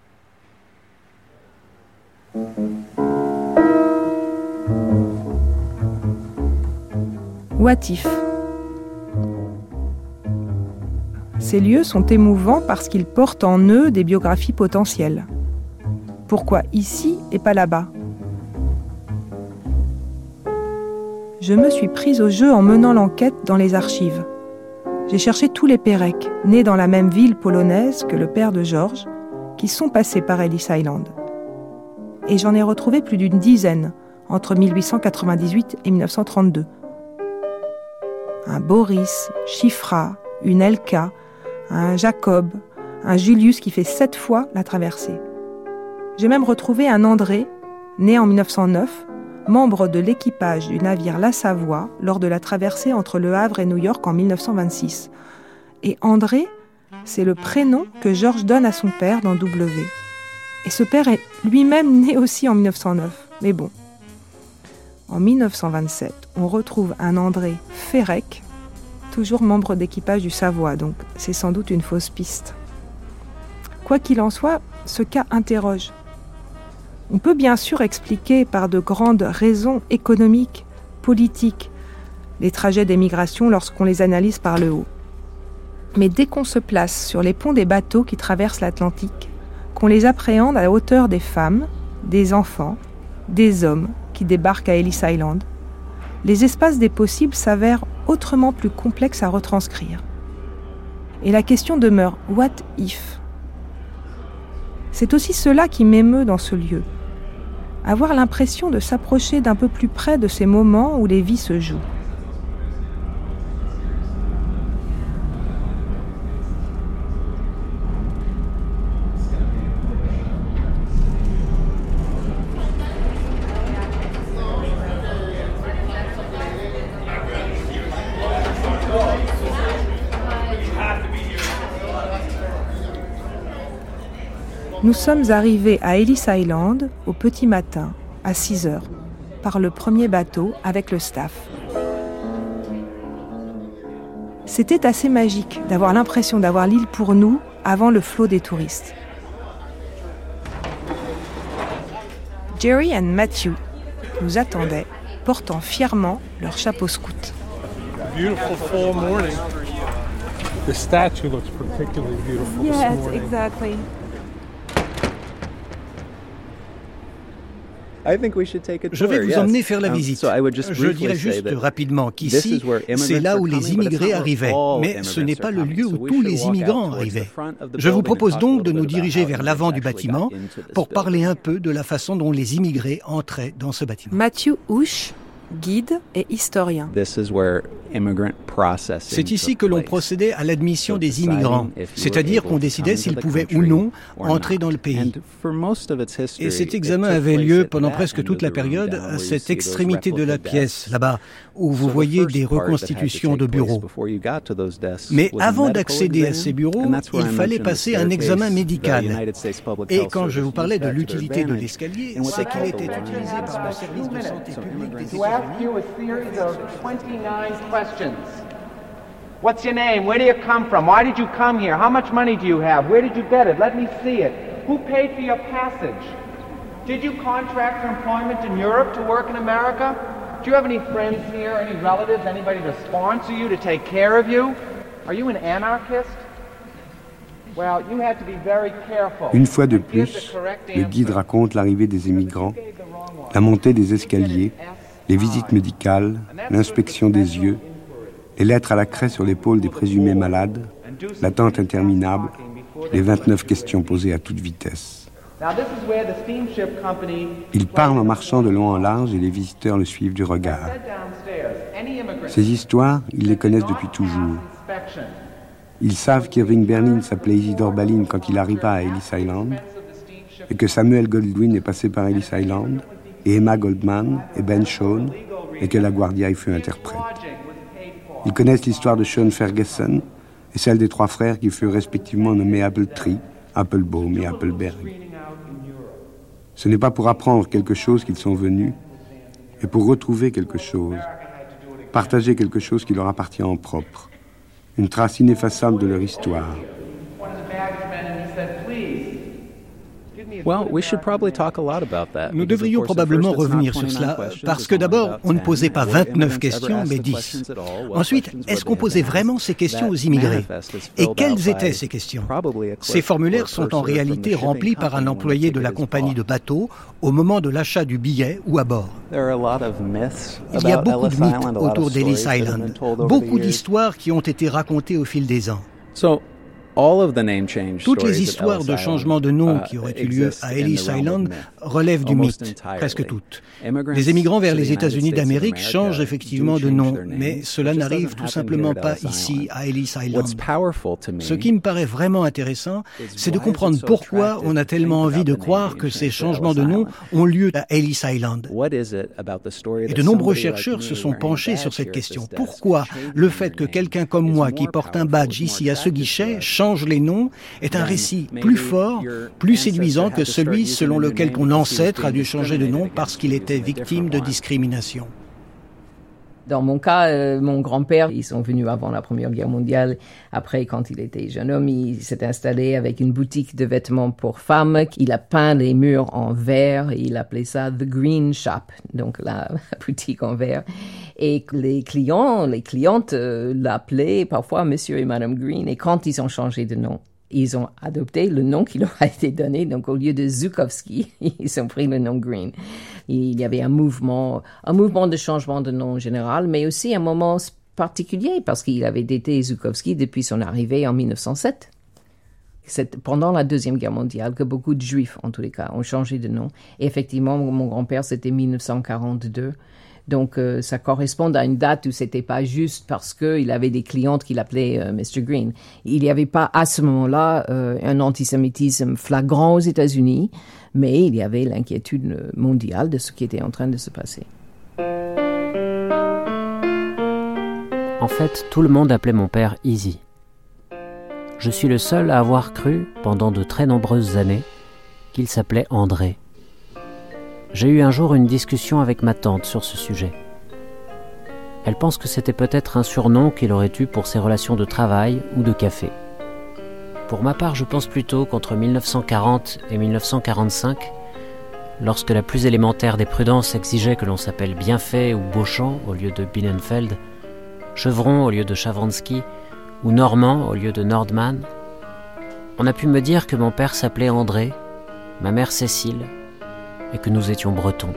What if? Ces lieux sont émouvants parce qu'ils portent en eux des biographies potentielles. Pourquoi ici et pas là-bas? Je me suis prise au jeu en menant l'enquête dans les archives. J'ai cherché tous les Perec, nés dans la même ville polonaise que le père de Georges, qui sont passés par Ellis Island. Et j'en ai retrouvé plus d'une dizaine, entre 1898 et 1932. Un Boris, Chifra, une Elka, un Jacob, un Julius qui fait 7 fois la traversée. J'ai même retrouvé un André, né en 1909, membre de l'équipage du navire La Savoie lors de la traversée entre Le Havre et New York en 1926. Et André, c'est le prénom que Georges donne à son père dans W. Et ce père est lui-même né aussi en 1909. Mais bon. En 1927, on retrouve un André Ferrec, toujours membre d'équipage du Savoie, donc c'est sans doute une fausse piste. Quoi qu'il en soit, ce cas interroge. On peut bien sûr expliquer par de grandes raisons économiques, politiques, les trajets d'émigration lorsqu'on les analyse par le haut. Mais dès qu'on se place sur les ponts des bateaux qui traversent l'Atlantique, qu'on les appréhende à la hauteur des femmes, des enfants, des hommes qui débarquent à Ellis Island, les espaces des possibles s'avèrent autrement plus complexes à retranscrire. Et la question demeure « what if ?» C'est aussi cela qui m'émeut dans ce lieu. Avoir l'impression de s'approcher d'un peu plus près de ces moments où les vies se jouent. Nous sommes arrivés à Ellis Island au petit matin, à 6 heures, par le premier bateau avec le staff. C'était assez magique d'avoir l'impression d'avoir l'île pour nous avant le flot des touristes. Jerry et Matthew nous attendaient, portant fièrement leur chapeau scout. Beautiful fall morning. The statue looks particularly beautiful this morning. Yes, exactly. Je vais vous emmener faire la visite. Je dirais juste rapidement qu'ici, c'est là où les immigrés arrivaient, mais ce n'est pas le lieu où tous les immigrants arrivaient. Je vous propose donc de nous diriger vers l'avant du bâtiment pour parler un peu de la façon dont les immigrés entraient dans ce bâtiment. Matthew Husch, guide et historien. C'est ici que l'on procédait à l'admission des immigrants, c'est-à-dire qu'on décidait s'ils pouvaient ou non entrer dans le pays. Et cet examen avait lieu pendant presque toute la période à cette extrémité de la pièce, là-bas, où vous voyez des reconstitutions de bureaux. Mais avant d'accéder à ces bureaux, il fallait passer un examen médical. Et quand je vous parlais de l'utilité de l'escalier, c'est qu'il était utilisé par le service de santé publique des États-Unis. What's your name? Where do you come from? Why did you come here? How much money do you have? Where did you get it? Let me see it. Who paid for your passage? Did you contract for employment in Europe to work in America? Do you have any friends here, any relatives, anybody to sponsor you, to take care of you? Are you an anarchist? Well, you had to be very careful. Une fois de plus, le guide raconte l'arrivée des immigrants, la montée des escaliers, les visites médicales, l'inspection des yeux, les lettres à la craie sur l'épaule des présumés malades, l'attente interminable, les 29 questions posées à toute vitesse. Il parle en marchant de long en large et les visiteurs le suivent du regard. Ces histoires, ils les connaissent depuis toujours. Ils savent qu'Irving Berlin s'appelait Isidore Balin quand il arriva à Ellis Island, et que Samuel Goldwyn est passé par Ellis Island, et Emma Goldman, et Ben Shawn, et que LaGuardia y fut interprète. Ils connaissent l'histoire de Sean Ferguson et celle des 3 frères qui furent respectivement nommés Appletree, Applebaum et Appleberg. Ce n'est pas pour apprendre quelque chose qu'ils sont venus, mais pour retrouver quelque chose, partager quelque chose qui leur appartient en propre. une trace ineffaçable de leur histoire. Nous devrions probablement revenir sur cela, parce que d'abord, on ne posait pas 29 questions, mais 10. Ensuite, est-ce qu'on posait vraiment ces questions aux immigrés? Et quelles étaient ces questions? Ces formulaires sont en réalité remplis par un employé de la compagnie de bateau au moment de l'achat du billet ou à bord. Il y a beaucoup de mythes autour d'Ellis Island, beaucoup d'histoires qui ont été racontées au fil des ans. Toutes les histoires de changement de nom qui auraient eu lieu à Ellis Island relèvent du mythe, presque toutes. Les émigrants vers les États-Unis d'Amérique changent effectivement de nom, mais cela n'arrive tout simplement pas ici, à Ellis Island. Ce qui me paraît vraiment intéressant, c'est de comprendre pourquoi on a tellement envie de croire que ces changements de nom ont lieu à Ellis Island. Et de nombreux chercheurs se sont penchés sur cette question. Pourquoi le fait que quelqu'un comme moi qui porte un badge ici à ce guichet change les noms est un récit plus fort, plus séduisant que celui selon lequel ton ancêtre a dû changer de nom parce qu'il était victime de discrimination. Dans mon cas, mon grand-père, ils sont venus avant la Première Guerre mondiale. Après, quand il était jeune homme, il s'est installé avec une boutique de vêtements pour femmes. Il a peint les murs en vert et il appelait ça The Green Shop, donc la boutique en vert. Et les clientes l'appelaient parfois Monsieur et Madame Green. Et quand ils ont changé de nom, ils ont adopté le nom qui leur a été donné. Donc, au lieu de Zukowski, ils ont pris le nom Green. Il y avait un mouvement de changement de nom en général, mais aussi un moment particulier parce qu'il avait été Zukowski depuis son arrivée en 1907. C'est pendant la Deuxième Guerre mondiale que beaucoup de Juifs, en tous les cas, ont changé de nom. Et effectivement, mon grand-père, c'était 1942. Donc, ça correspond à une date où c'était pas juste parce qu'il avait des clientes qu'il appelait Mr. Green. Il n'y avait pas à ce moment-là un antisémitisme flagrant aux États-Unis, mais il y avait l'inquiétude mondiale de ce qui était en train de se passer. En fait, tout le monde appelait mon père Easy. Je suis le seul à avoir cru, pendant de très nombreuses années, qu'il s'appelait André. J'ai eu un jour une discussion avec ma tante sur ce sujet. Elle pense que c'était peut-être un surnom qu'il aurait eu pour ses relations de travail ou de café. Pour ma part, je pense plutôt qu'entre 1940 et 1945, lorsque la plus élémentaire des prudences exigeait que l'on s'appelle Bienfait ou Beauchamp au lieu de Bienenfeld, Chevron au lieu de Chavransky ou Normand au lieu de Nordman, on a pu me dire que mon père s'appelait André, ma mère Cécile, et que nous étions bretons.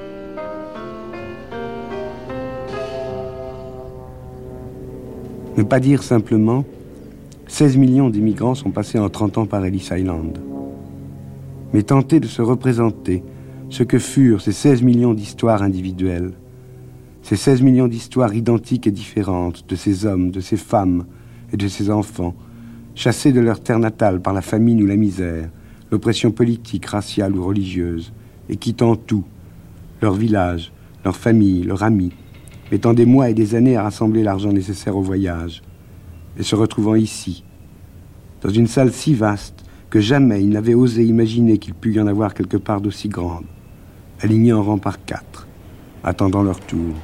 Ne pas dire simplement 16 millions d'immigrants sont passés en 30 ans par Ellis Island. Mais tenter de se représenter ce que furent ces 16 millions d'histoires individuelles, ces 16 millions d'histoires identiques et différentes de ces hommes, de ces femmes et de ces enfants, chassés de leur terre natale par la famine ou la misère, l'oppression politique, raciale ou religieuse, et quittant tout, leur village, leur famille, leurs amis, mettant des mois et des années à rassembler l'argent nécessaire au voyage, et se retrouvant ici, dans une salle si vaste que jamais ils n'avaient osé imaginer qu'il pût y en avoir quelque part d'aussi grande, alignés en rang par 4, attendant leur tour.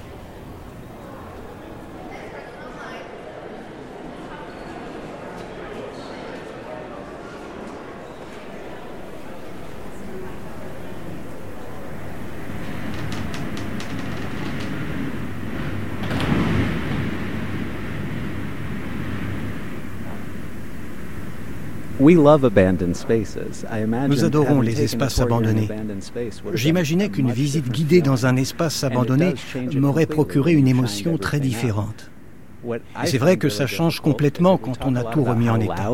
Nous adorons les espaces abandonnés. J'imaginais qu'une visite guidée dans un espace abandonné m'aurait procuré une émotion très différente. Et c'est vrai que ça change complètement quand on a tout remis en état.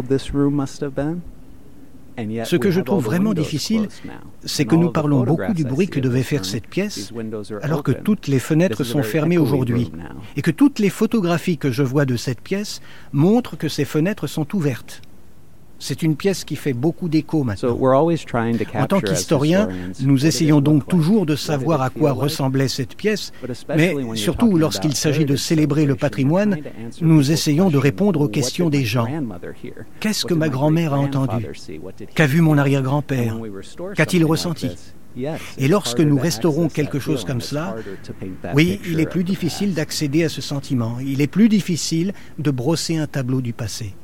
Ce que je trouve vraiment difficile, c'est que nous parlons beaucoup du bruit que devait faire cette pièce, alors que toutes les fenêtres sont fermées aujourd'hui, et que toutes les photographies que je vois de cette pièce montrent que ces fenêtres sont ouvertes. C'est une pièce qui fait beaucoup d'écho maintenant. En tant qu'historiens, nous essayons donc toujours de savoir à quoi ressemblait cette pièce, mais surtout lorsqu'il s'agit de célébrer le patrimoine, nous essayons de répondre aux questions des gens. Qu'est-ce que ma grand-mère a entendu? Qu'a vu mon arrière-grand-père? Qu'a-t-il ressenti? Et lorsque nous restaurons quelque chose comme cela, oui, il est plus difficile d'accéder à ce sentiment. Il est plus difficile de brosser un tableau du passé.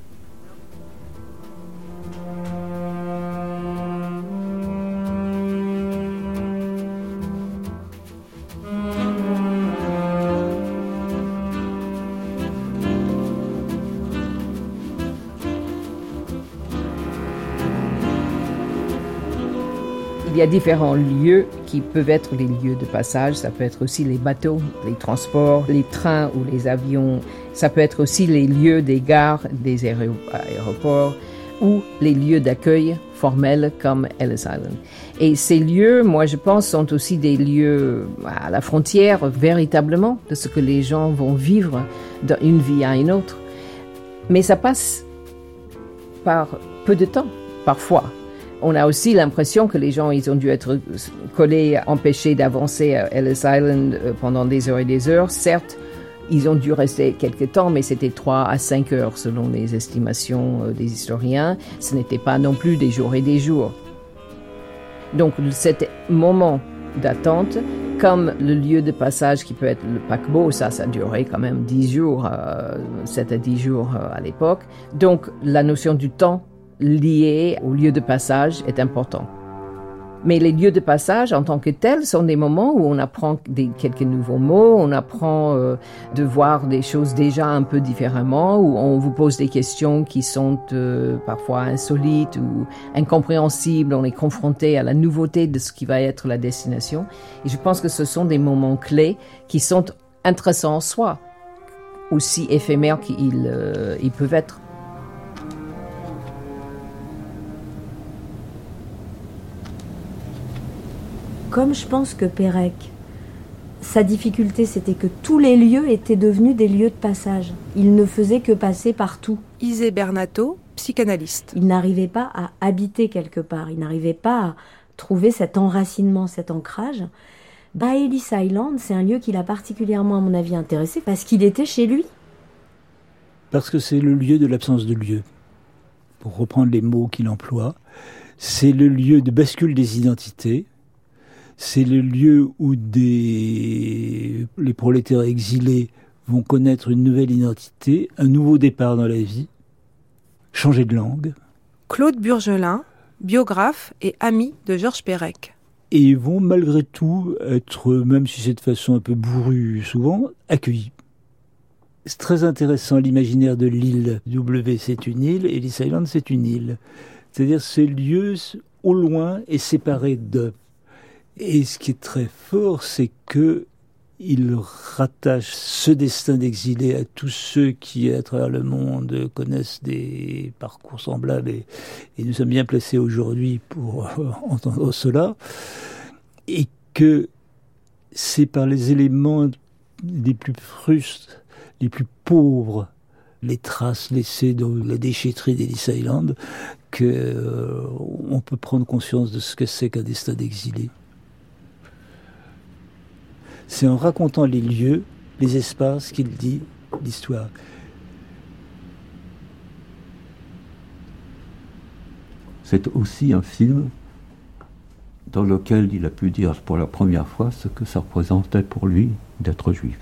Il y a différents lieux qui peuvent être les lieux de passage. Ça peut être aussi les bateaux, les transports, les trains ou les avions. Ça peut être aussi les lieux des gares, des aéroports ou les lieux d'accueil formels comme Ellis Island. Et ces lieux, moi je pense, sont aussi des lieux à la frontière véritablement de ce que les gens vont vivre d'une vie à une autre. Mais ça passe par peu de temps, parfois. On a aussi l'impression que les gens, ils ont dû être collés, empêchés d'avancer à Ellis Island pendant des heures et des heures. Certes, ils ont dû rester quelque temps, mais c'était 3 à 5 heures selon les estimations des historiens. Ce n'était pas non plus des jours et des jours. Donc cet moment d'attente, comme le lieu de passage qui peut être le paquebot, ça durait quand même 10 jours, 7 à 10 jours à l'époque. Donc la notion du temps lié au lieu de passage est important. Mais les lieux de passage en tant que tels sont des moments où on apprend quelques nouveaux mots, on apprend de voir des choses déjà un peu différemment, où on vous pose des questions qui sont parfois insolites ou incompréhensibles, on est confronté à la nouveauté de ce qui va être la destination. Et je pense que ce sont des moments clés qui sont intéressants en soi, aussi éphémères qu'ils peuvent être. Comme je pense que Pérec, sa difficulté, c'était que tous les lieux étaient devenus des lieux de passage. Il ne faisait que passer partout. Isée Bernato, psychanalyste. Il n'arrivait pas à habiter quelque part. Il n'arrivait pas à trouver cet enracinement, cet ancrage. Ellis Island, c'est un lieu qui l'a particulièrement, à mon avis, intéressé parce qu'il était chez lui. Parce que c'est le lieu de l'absence de lieu. Pour reprendre les mots qu'il emploie, c'est le lieu de bascule des identités. C'est le lieu où les prolétaires exilés vont connaître une nouvelle identité, un nouveau départ dans la vie, changer de langue. Claude Burgelin, biographe et ami de Georges Perec. Et ils vont malgré tout être, même si c'est de façon un peu bourrue souvent, accueillis. C'est très intéressant l'imaginaire de l'île. W c'est une île, Ellis Island c'est une île. C'est-à-dire ce lieu au loin est séparé de... Et ce qui est très fort, c'est qu'il rattache ce destin d'exilé à tous ceux qui, à travers le monde, connaissent des parcours semblables. Et nous sommes bien placés aujourd'hui pour entendre cela. Et que c'est par les éléments les plus frustes, les plus pauvres, les traces laissées dans la déchetterie d'Ellis Island, qu'on peut prendre conscience de ce que c'est qu'un destin d'exilé. C'est en racontant les lieux, les espaces qu'il dit l'histoire. C'est aussi un film dans lequel il a pu dire pour la première fois ce que ça représentait pour lui d'être juif.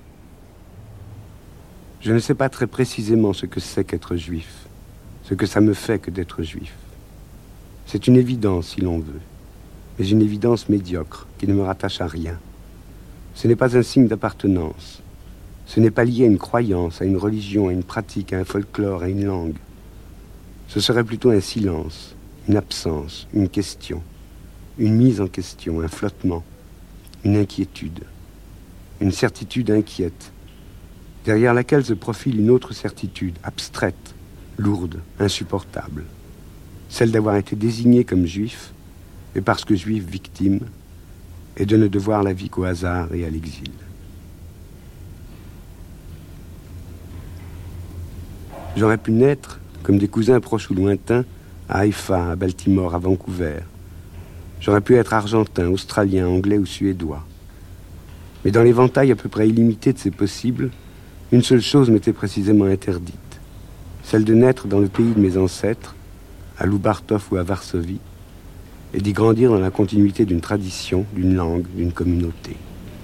Je ne sais pas très précisément ce que c'est qu'être juif, ce que ça me fait que d'être juif. C'est une évidence, si l'on veut, mais une évidence médiocre qui ne me rattache à rien. Ce n'est pas un signe d'appartenance. Ce n'est pas lié à une croyance, à une religion, à une pratique, à un folklore, à une langue. Ce serait plutôt un silence, une absence, une question, une mise en question, un flottement, une inquiétude, une certitude inquiète, derrière laquelle se profile une autre certitude, abstraite, lourde, insupportable, celle d'avoir été désigné comme juif, et parce que juif victime, et de ne devoir la vie qu'au hasard et à l'exil. J'aurais pu naître, comme des cousins proches ou lointains, à Haïfa, à Baltimore, à Vancouver. J'aurais pu être argentin, australien, anglais ou suédois. Mais dans l'éventail à peu près illimité de ces possibles, une seule chose m'était précisément interdite, celle de naître dans le pays de mes ancêtres, à Lubartov ou à Varsovie, et d'y grandir dans la continuité d'une tradition, d'une langue, d'une communauté.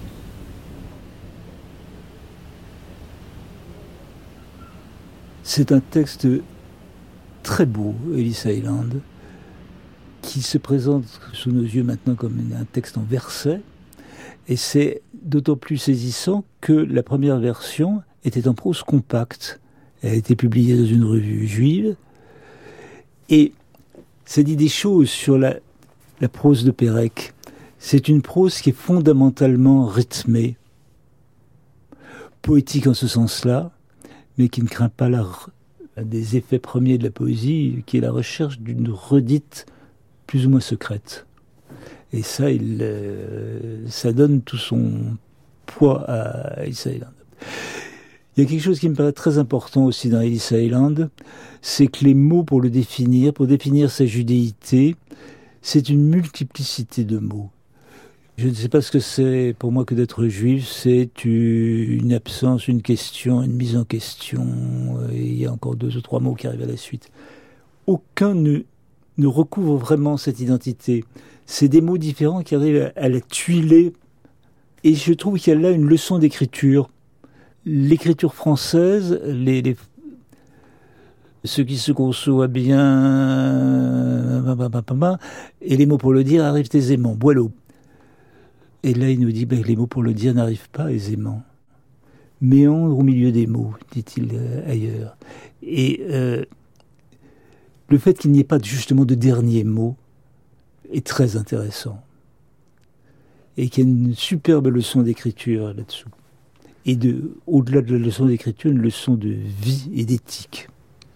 C'est un texte très beau, Ellis Island, qui se présente sous nos yeux maintenant comme un texte en versets. Et c'est d'autant plus saisissant que la première version était en prose compacte. Elle a été publiée dans une revue juive. Et ça dit des choses sur la prose de Pérec. C'est une prose qui est fondamentalement rythmée, poétique en ce sens-là, mais qui ne craint pas un des effets premiers de la poésie, qui est la recherche d'une redite plus ou moins secrète. Et ça, ça donne tout son poids à Ellis Island. Il y a quelque chose qui me paraît très important aussi dans Ellis Island, c'est que les mots pour définir sa judéité, c'est une multiplicité de mots. Je ne sais pas ce que c'est pour moi que d'être juif, c'est une absence, une question, une mise en question, et il y a encore 2 ou 3 mots qui arrivent à la suite. Aucun ne recouvre vraiment cette identité. C'est des mots différents qui arrivent à la tuiler, et je trouve qu'il y a là une leçon d'écriture. L'écriture française, ce qui se conçoit bien, et les mots pour le dire arrivent aisément. Boileau. Et là, il nous dit que les mots pour le dire n'arrivent pas aisément. Méandre au milieu des mots, dit-il ailleurs. Et le fait qu'il n'y ait pas justement de dernier mot est très intéressant. Et qu'il y a une superbe leçon d'écriture là-dessous. Et au-delà de la leçon d'écriture, une leçon de vie et d'éthique.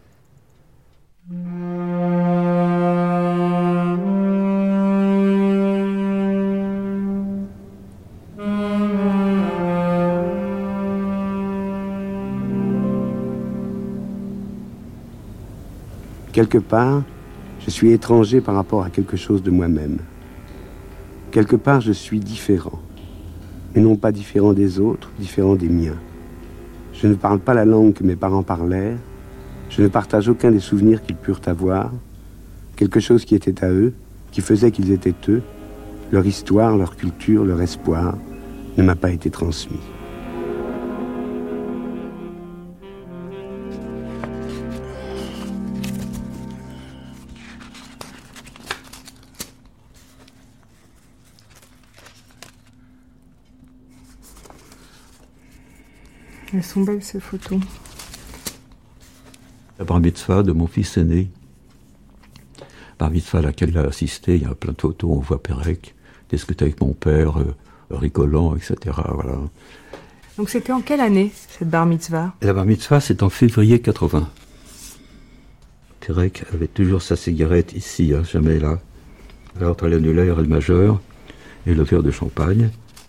Quelque part, je suis étranger par rapport à quelque chose de moi-même. Quelque part, je suis différent. Mais non pas différent des autres, différent des miens. Je ne parle pas la langue que mes parents parlèrent. Je ne partage aucun des souvenirs qu'ils purent avoir. Quelque chose qui était à eux, qui faisait qu'ils étaient eux. Leur histoire, leur culture, leur espoir ne m'a pas été transmis. Elles sont belles ces photos. La bar mitzvah de mon fils aîné. Bar mitzvah à laquelle il a assisté, il y a plein de photos, on voit Pérec discuter avec mon père, rigolant, etc. Voilà. Donc c'était en quelle année, cette bar mitzvah? La bar mitzvah, c'est en février 80. Pérec avait toujours sa cigarette ici, jamais là. Entre l'annulaire et le majeur, et le verre de champagne.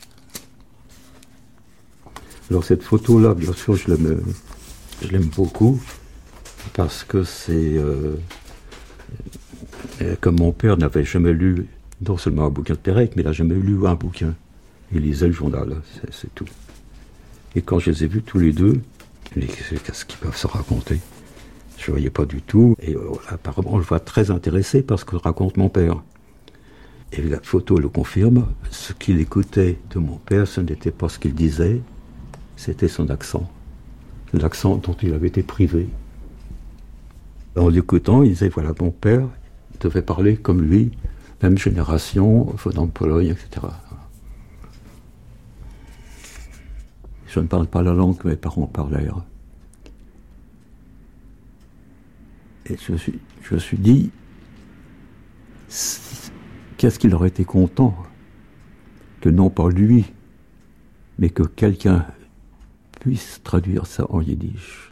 Alors cette photo-là, bien sûr, je l'aime beaucoup, parce que c'est... comme mon père n'avait jamais lu, non seulement un bouquin de Pérec, mais il n'a jamais lu un bouquin. Il lisait le journal, c'est tout. Et quand je les ai vus tous les deux, qu'est-ce qu'ils peuvent se raconter? Je ne voyais pas du tout, et apparemment on le voit très intéressé par ce que raconte mon père. Et la photo le confirme, ce qu'il écoutait de mon père, ce n'était pas ce qu'il disait, c'était son accent. L'accent dont il avait été privé. En l'écoutant, il disait, voilà, mon père devait parler comme lui, même génération, venant de Pologne, etc. Je ne parle pas la langue que mes parents parlèrent. Et je me suis dit, qu'est-ce qu'il aurait été content que non pas lui, mais que quelqu'un puisse traduire ça en yiddish.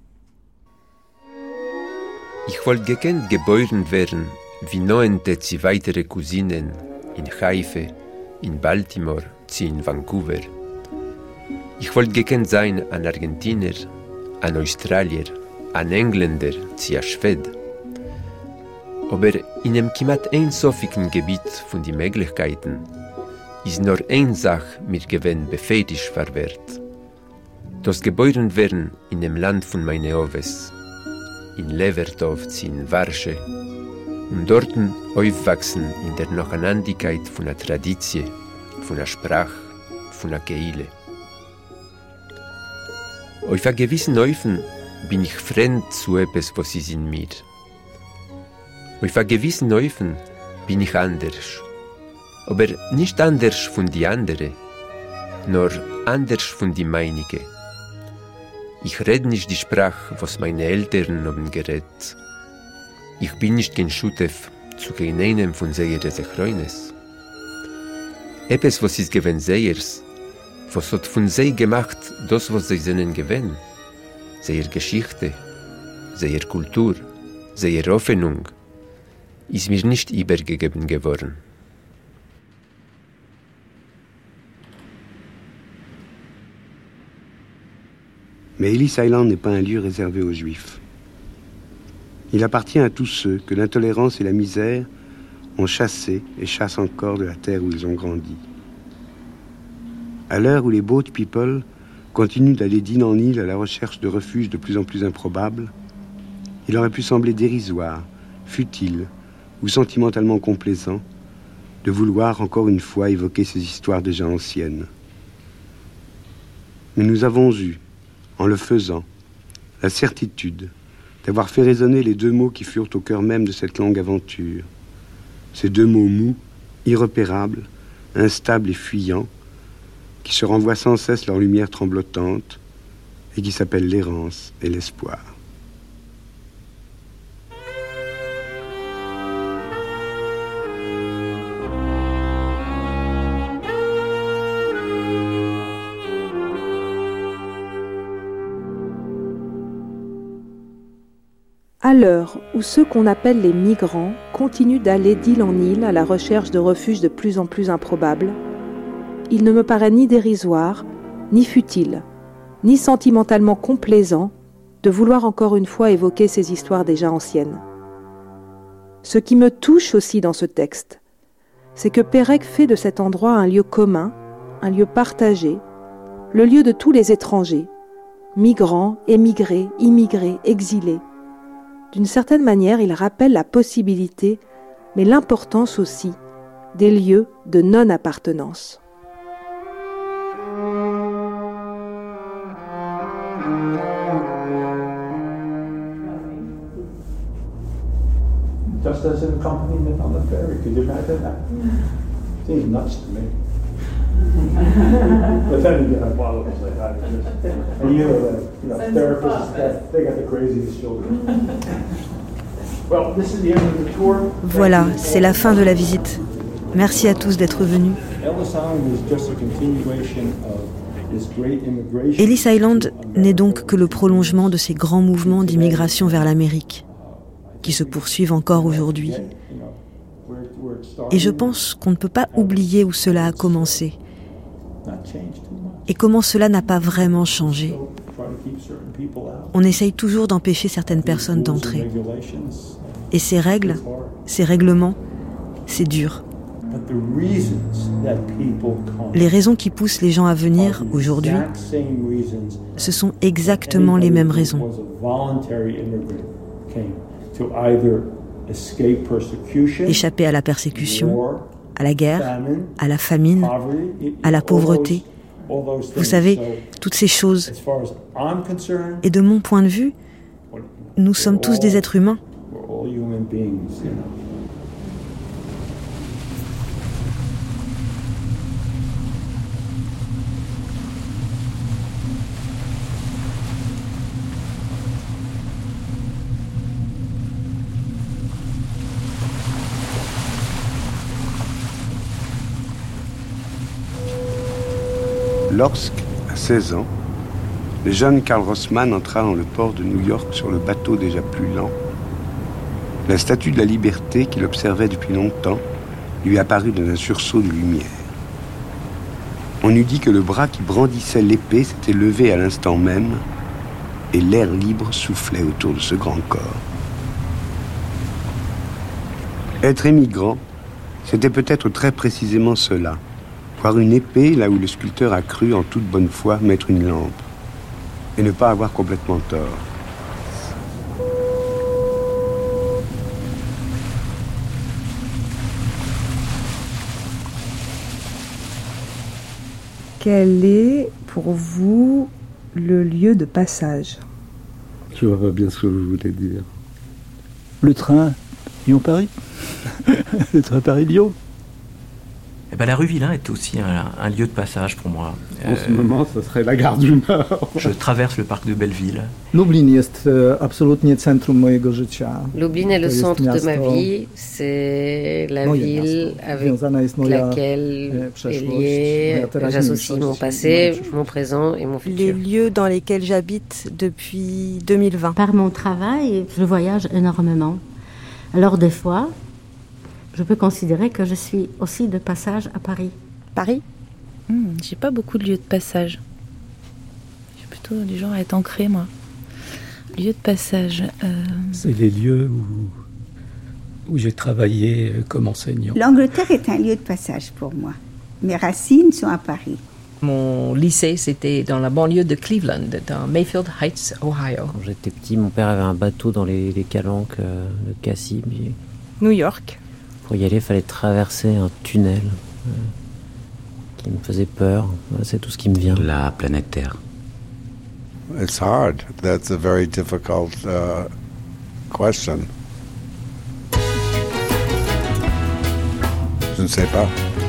Ich wollte gekannt geboren werden, wie 9 weitere Cousinen, in Haifa, in Baltimore, in Vancouver. Ich wollte gekannt sein an Argentinier, an Australier, an Engländer, an Schwed. Aber in einem kimat einsofigen Gebiet von den Möglichkeiten ist nur eine Sache mir gewinn befähigt verwehrt. Das geboren werden in dem Land von meinen Oves, in Levertov, in Warsche, und dorten aufwachsen in der Nacheinandigkeit von einer Tradition, von einer Sprache, von einer Keile. Auf einen gewissen Haufen bin ich fremd zu etwas, was ist in mir. Auf einen gewissen Haufen bin ich anders. Aber nicht anders von die anderen, nur anders von die meinigen. Ich rede nicht die Sprache, was meine Eltern haben geredet. Ich bin nicht kein Schutef zu keinem von seinen Freundes. Etwas, was ist gewesen seiers, was hat von sie gemacht, das, was sie seinen gewesen. Seine Geschichte, seine Kultur, seine Hoffnung, ist mir nicht übergegeben geworden. Mais Ellis Island n'est pas un lieu réservé aux Juifs. Il appartient à tous ceux que l'intolérance et la misère ont chassés et chassent encore de la terre où ils ont grandi. À l'heure où les boat people continuent d'aller d'île en île à la recherche de refuges de plus en plus improbables, il aurait pu sembler dérisoire, futile ou sentimentalement complaisant de vouloir encore une fois évoquer ces histoires déjà anciennes. Mais nous avons eu, en le faisant, la certitude d'avoir fait résonner les deux mots qui furent au cœur même de cette longue aventure. Ces deux mots mous, irrepérables, instables et fuyants, qui se renvoient sans cesse leur lumière tremblotante et qui s'appellent l'errance et l'espoir. À l'heure où ceux qu'on appelle les migrants continuent d'aller d'île en île à la recherche de refuges de plus en plus improbables, il ne me paraît ni dérisoire, ni futile, ni sentimentalement complaisant de vouloir encore une fois évoquer ces histoires déjà anciennes. Ce qui me touche aussi dans ce texte, c'est que Pérec fait de cet endroit un lieu commun, un lieu partagé, le lieu de tous les étrangers, migrants, émigrés, immigrés, exilés. D'une certaine manière, il rappelle la possibilité, mais l'importance aussi, des lieux de non-appartenance. Just as an accompaniment on the ferry, could you imagine that? Seems nuts to me. But then again, I follow it like that. And you know, therapists, they got the craziest children. Well, this is the end of the tour. Voilà, c'est la fin de la visite. Merci à tous d'être venus. Ellis Island n'est donc que le prolongement de ces grands mouvements d'immigration vers l'Amérique, qui se poursuivent encore aujourd'hui. Et je pense qu'on ne peut pas oublier où cela a commencé et comment cela n'a pas vraiment changé. On essaye toujours d'empêcher certaines personnes d'entrer. Et ces règles, ces règlements, c'est dur. Les raisons qui poussent les gens à venir aujourd'hui, ce sont exactement les mêmes raisons. Échapper à la persécution, à la guerre, à la famine, à la pauvreté. Vous savez, toutes ces choses. Et de mon point de vue, nous sommes tous des êtres humains. Lorsque, à 16 ans, le jeune Karl Rossmann entra dans le port de New York sur le bateau déjà plus lent, la statue de la liberté qu'il observait depuis longtemps lui apparut dans un sursaut de lumière. On eût dit que le bras qui brandissait l'épée s'était levé à l'instant même et l'air libre soufflait autour de ce grand corps. Être émigrant, c'était peut-être très précisément cela. Voir une épée là où le sculpteur a cru en toute bonne foi mettre une lampe et ne pas avoir complètement tort. Quel est pour vous le lieu de passage? Je vois pas bien ce que vous voulez dire. Le train Lyon-Paris. Le train Paris-Lyon. Eh ben, la rue Villain est aussi un lieu de passage pour moi. En ce moment, ce serait la gare du Nord. Je traverse le parc de Belleville. Lublin jest absolutnie centrum mojego życia. Lublin est le centre de ma vie. C'est la ville avec laquelle est liée. J'associe mon passé, mon présent et mon futur. Les lieux dans lesquels j'habite depuis 2020. Par mon travail, je voyage énormément. Alors des fois, je peux considérer que je suis aussi de passage à Paris. Paris ? J'ai pas beaucoup de lieux de passage. Je suis plutôt du genre à être ancrée, moi. Lieux de passage. C'est les lieux où j'ai travaillé comme enseignant. L'Angleterre est un lieu de passage pour moi. Mes racines sont à Paris. Mon lycée, c'était dans la banlieue de Cleveland, dans Mayfield Heights, Ohio. Quand j'étais petit, mon père avait un bateau dans les calanques de Cassis. New York. Pour y aller, il fallait traverser un tunnel qui me faisait peur. C'est tout ce qui me vient. La planète Terre. It's hard. That's a very difficult question. Je ne sais pas.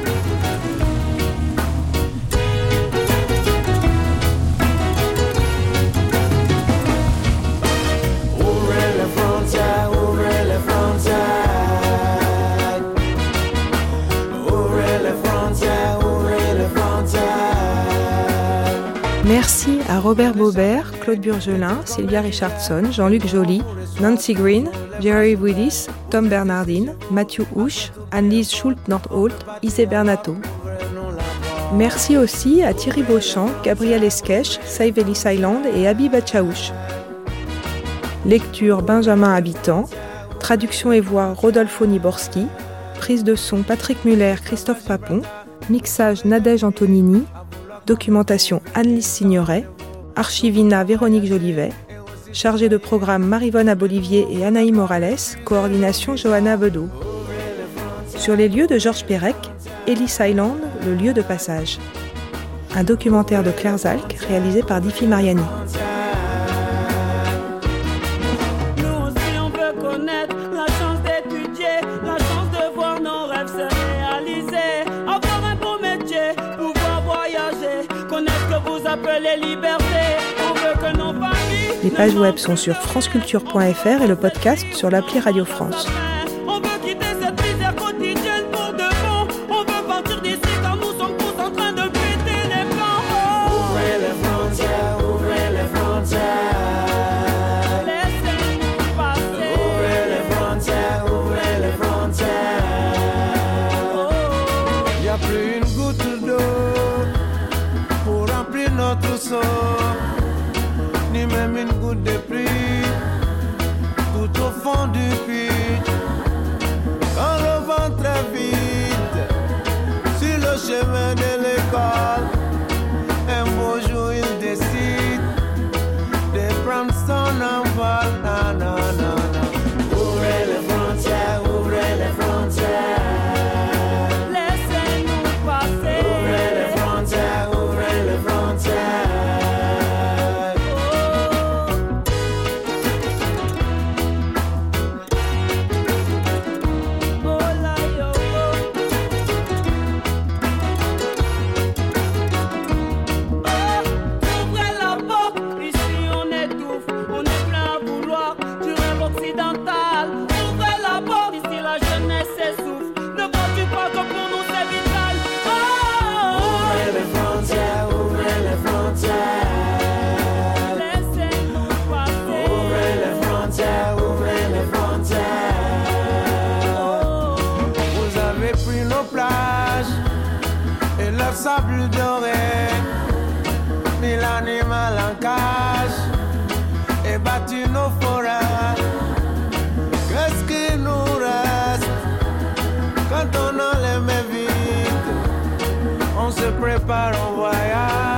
Merci à Robert Baubert, Claude Burgelin, Sylvia Richardson, Jean-Luc Joly, Nancy Green, Jerry Willis, Tom Bernardine, Matthew Houch, Annelise Schult-Nordholt, Isée Bernato. Merci aussi à Thierry Beauchamp, Gabriel Esquèche, Save Ellis Island et Habib Achaouch. Lecture Benjamin Habitant, traduction et voix Rodolfo Niborski, prise de son Patrick Muller, Christophe Papon, mixage Nadège Antonini, documentation Anne-Lise Signoret, archivina Véronique Jolivet, chargée de programme Marivonne Abolivier et Anaï Morales, coordination Johanna Bedeau. Sur les lieux de Georges Perec, Ellis Island, le lieu de passage. Un documentaire de Claire Zalk réalisé par Diffie Mariani. Les pages web sont sur franceculture.fr et le podcast sur l'appli Radio France. On veut quitter cette misère quotidienne pour de bon. On veut partir d'ici car nous sommes tous en train de péter les plans. Ouvrez les frontières, ouvrez les frontières. Laissez-nous passer. Ouvrez les frontières, ouvrez les frontières. Y a plus une goutte d'eau pour remplir notre seau, ni même une goutte de pluie tout au fond du puits. Quand le vent très vite sur le chemin de l'école, un beau jour il décide de prendre son envol. Non, non, non, non. Ouvrez les frontières, ouvrez les frontières. Laissez-nous passer. Ouvrez les frontières, ouvrez les frontières. Sable doré, mis l'animal en cage et battu nos forêts. Qu'est-ce qui nous reste quand on a les mains vides? On se prépare en voyage.